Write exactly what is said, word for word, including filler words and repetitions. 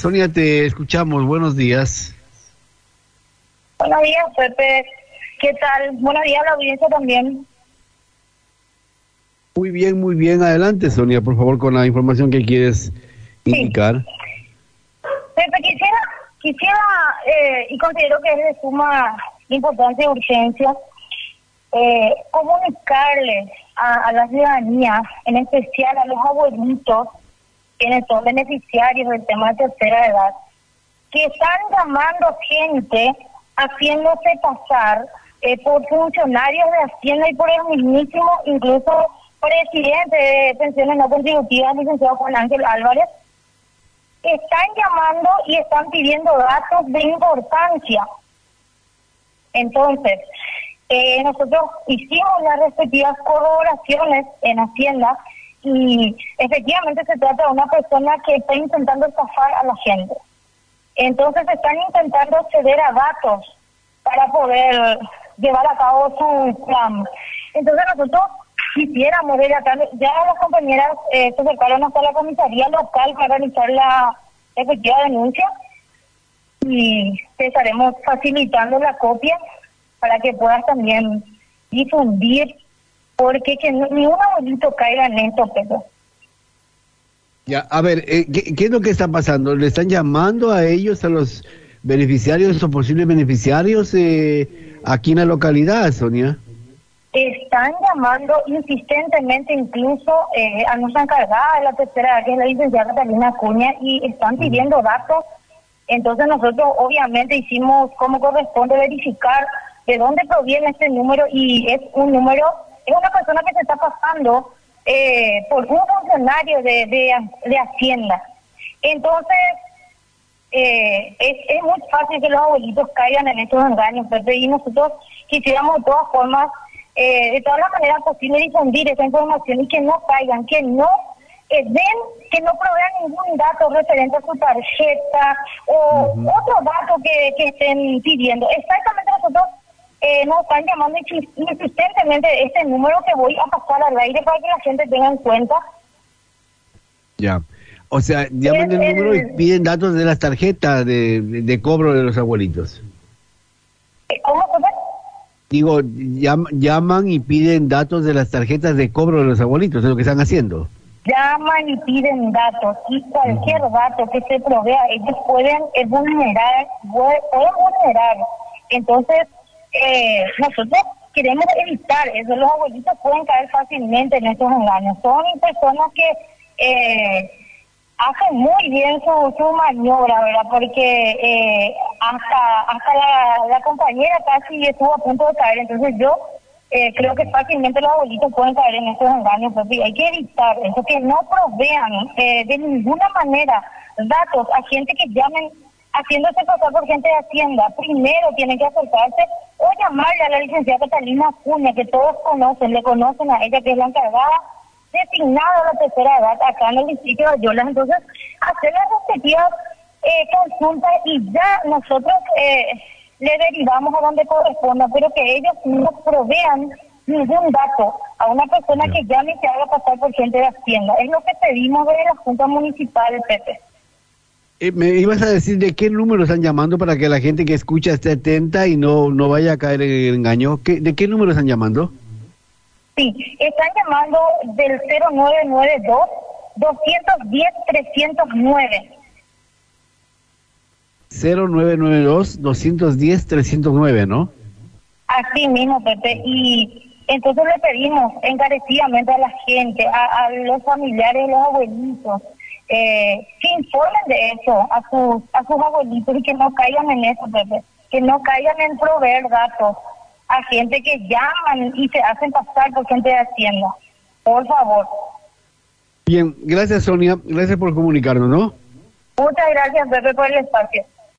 Sonia, te escuchamos. Buenos días. Buenos días, Pepe. ¿Qué tal? Buenos días a la audiencia también. Muy bien, muy bien. Adelante, Sonia, por favor, con la información que quieres indicar. Sí. Pepe, quisiera, quisiera eh, y considero que es de suma importancia y urgencia eh, comunicarles a, a la ciudadanía, en especial a los abuelitos, quienes son beneficiarios del tema de tercera edad, que están llamando gente haciéndose pasar eh, por funcionarios de Hacienda y por el mismísimo, incluso presidente de pensiones no contributivas, licenciado Juan Ángel Álvarez. Están llamando y están pidiendo datos de importancia. Entonces, eh, nosotros hicimos las respectivas corroboraciones en Hacienda y efectivamente se trata de una persona que está intentando estafar a la gente. Entonces están intentando acceder a datos para poder llevar a cabo su plan. Entonces nosotros quisiéramos ver acá, ya las compañeras eh, se acercaron hasta la comisaría local para realizar la efectiva denuncia y te estaremos facilitando la copia para que puedas también difundir, porque que ni un abuelito caiga en esto, Pedro. Ya, a ver, eh, ¿qué, ¿qué es lo que está pasando? ¿Le están llamando a ellos, a los beneficiarios o posibles beneficiarios eh, aquí en la localidad, Sonia? Están llamando insistentemente incluso eh, a nuestra encargada de la tercera edad, que es la licenciada Catalina Acuña, y están pidiendo datos. Entonces nosotros obviamente hicimos como corresponde verificar de dónde proviene este número, y es un número, es una persona que se está pasando eh, por un funcionario de, de, de Hacienda. Entonces eh, es, es muy fácil que los abuelitos caigan en estos engaños, Pepe, y nosotros quisiéramos de todas formas, eh, de todas las maneras posibles, difundir esa información y que no caigan, que no eh, den, que no provean ningún dato referente a su tarjeta o uh-huh. otro dato que, que estén pidiendo. Exactamente, nosotros eh, nos están llamando insistentemente este número que voy a pasar al aire para que la gente tenga en cuenta. Ya. O sea, llaman el, el número y piden datos de las tarjetas de, de, de cobro de los abuelitos. ¿Cómo, cómo? Digo, llam, llaman y piden datos de las tarjetas de cobro de los abuelitos, es lo que están haciendo. Llaman y piden datos, y cualquier uh-huh. dato que se provea, ellos pueden eh, vulnerar, pueden vulnerar. Entonces, eh, nosotros queremos evitar eso. Los abuelitos pueden caer fácilmente en estos engaños. Son personas que eh, hacen muy bien su, su maniobra, ¿verdad? Porque eh, hasta hasta la, la compañera casi estuvo a punto de caer. Entonces yo eh, creo que fácilmente los abuelitos pueden caer en estos engaños, pues, y hay que evitar eso, que no provean eh, de ninguna manera datos a gente que llamen haciéndose pasar por gente de Hacienda. Primero tienen que acercarse o llamarle a la licenciada Catalina Acuña, que todos conocen, le conocen a ella, que es la encargada designada a la tercera edad acá en el distrito de Ayolas. Entonces, hacer las respectivas eh, consultas y ya nosotros eh, le derivamos a donde corresponda, pero que ellos no provean ningún dato a una persona yeah. que llame y se haga pasar por gente de Hacienda. Es lo que pedimos de la Junta Municipal, Pepe. Eh, me ibas a decir de qué número están llamando para que la gente que escucha esté atenta y no no vaya a caer en el engaño. ¿Qué, ¿De qué número están llamando? Sí, están llamando del cero nueve nueve dos, dos uno cero, tres cero nueve. cero nueve nueve dos, dos uno cero, tres cero nueve, ¿no? Así mismo, Pepe. Y entonces le pedimos encarecidamente a la gente, a, a los familiares, a los abuelitos, eh, que informen de eso a sus, a sus abuelitos y que no caigan en eso, Pepe. Que no caigan en proveer datos a gente que llaman y se hacen pasar por gente de Hacienda. Por favor. Bien, gracias, Sonia. Gracias por comunicarnos, ¿no? Muchas gracias, Pepe, por el espacio.